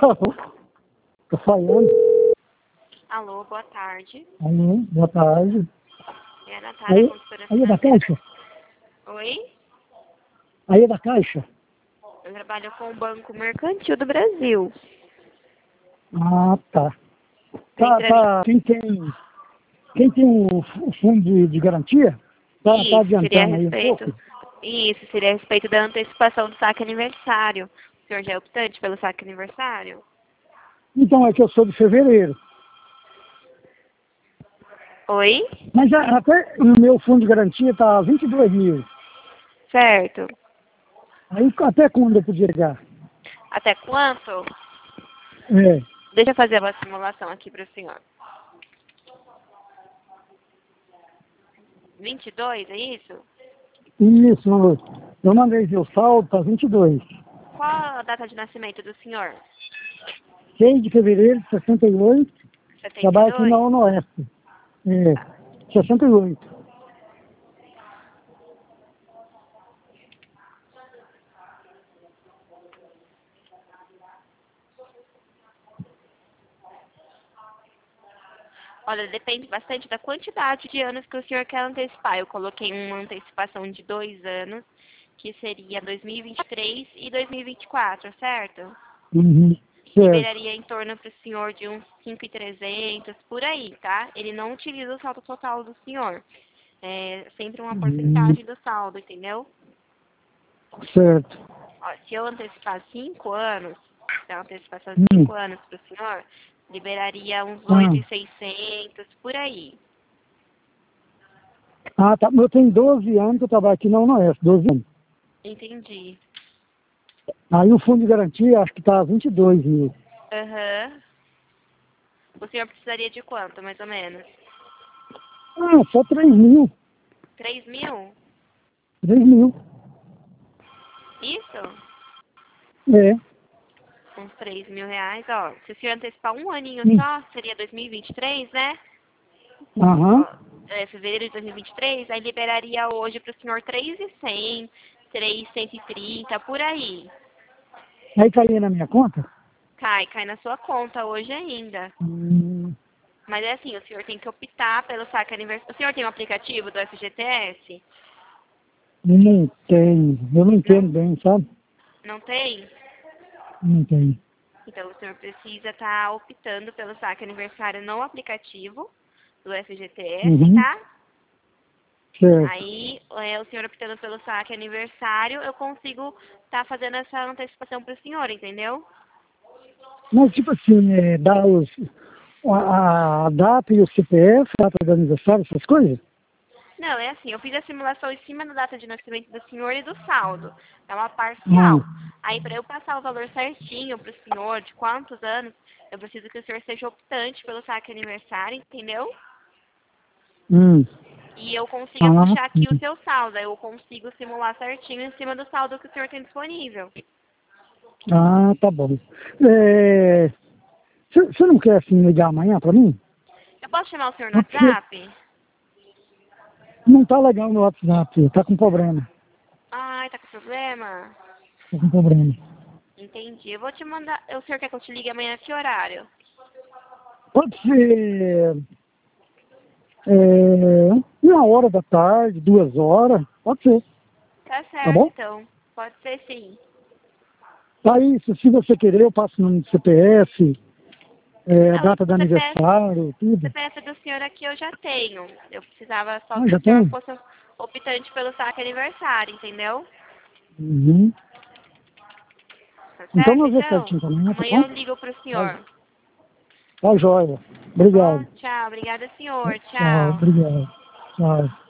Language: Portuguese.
Tô falhando. Alô, boa tarde. Alô, boa tarde. É a Natália, consultora Aí é da financeira. Caixa? Oi? Aí é da Caixa? Eu trabalho com o Banco Mercantil do Brasil. Ah, tá. Tem Tá. Quem tem o fundo de garantia? Tá Isso, seria a adiantando aí um respeito. pouco? Isso, seria a respeito da antecipação do saque aniversário. O senhor já é optante pelo saque aniversário? Então é que eu sou de fevereiro. Oi? Mas até o meu fundo de garantia tá 22 mil. Certo. Aí até quando eu podia ligar? Até quanto? É. Deixa eu fazer uma simulação aqui para o senhor. 22, é isso? Isso, eu mandei ver o saldo, tá 22. Qual a data de nascimento do senhor? 6 de fevereiro de 68, trabalho aqui na 72? Oeste. É, 68. Olha, depende bastante da quantidade de anos que o senhor quer antecipar. Eu coloquei uma antecipação de 2 anos, que seria 2023 e 2024, certo? Uhum, certo. Liberaria em torno para o senhor de uns 5.300, por aí, tá? Ele não utiliza o saldo total do senhor. É sempre uma Uhum, porcentagem do saldo, entendeu? certo. Ó, se eu antecipar 5 anos, dar uma antecipação de Hum, 5 anos para o senhor, liberaria uns ah, 8.600, por aí. tá. Eu tenho 12 anos que eu trabalho aqui na Oeste, 12 anos. Entendi. Aí o fundo de garantia acho que tá 22 mil. Aham. O senhor precisaria de quanto, mais ou menos? Só 3 mil. 3.000? 3 mil. Isso? É. Uns 3.000 reais, ó. Se o senhor antecipar um aninho Hum, só, seria 2023, né? Aham. Ó, fevereiro de 2023, aí liberaria hoje para o senhor 3.100, 3.130, por aí. Aí caía na minha conta? Cai na sua conta hoje ainda. Hum, Mas é assim, o senhor tem que optar pelo saque aniversário. O senhor tem um aplicativo do FGTS? não tem. Eu não entendo Não, bem, sabe? não tem? Não tem. Então o senhor precisa estar optando pelo saque aniversário no aplicativo do FGTS, Uhum, tá? certo. Aí, o senhor optando pelo saque aniversário, eu consigo estar fazendo essa antecipação para o senhor, entendeu? Mas tipo assim, dá a data e o CPF, data do aniversário, essas coisas? Não, é assim, eu fiz a simulação em cima da data de nascimento do senhor e do saldo. É uma Hum, parcial. Aí, para eu passar o valor certinho para o senhor, de quantos anos, eu preciso que o senhor seja optante pelo saque aniversário, entendeu? hum. E eu consiga Ah, puxar aqui o seu saldo. Aí eu consigo simular certinho em cima do saldo que o senhor tem disponível. tá bom. Você não quer assim ligar amanhã pra mim? Eu posso chamar o senhor no Porque WhatsApp? não tá legal no WhatsApp, tá com problema. Ai, tá com problema? Tá com problema. Entendi. Eu vou te mandar. O senhor quer que eu te ligue amanhã a que horário? Pode ser 1 hora da tarde, 2 horas, pode ser, Tá tá certo, bom? então. Pode ser sim. Aí, se você querer, eu passo no CPF, Não, data do aniversário, o tudo. CPF do senhor aqui eu já tenho. Eu precisava só Ah, que já o senhor tem? fosse optante pelo saque aniversário, entendeu? Uhum. Tá Então certo, nós vemos então? certinho também, tá Amanhã bom? eu ligo pro Tá, senhor. tá joia. Tá bom? Obrigado. Tchau. Obrigada, senhor. Tchau, Tchau. obrigado. Tchau.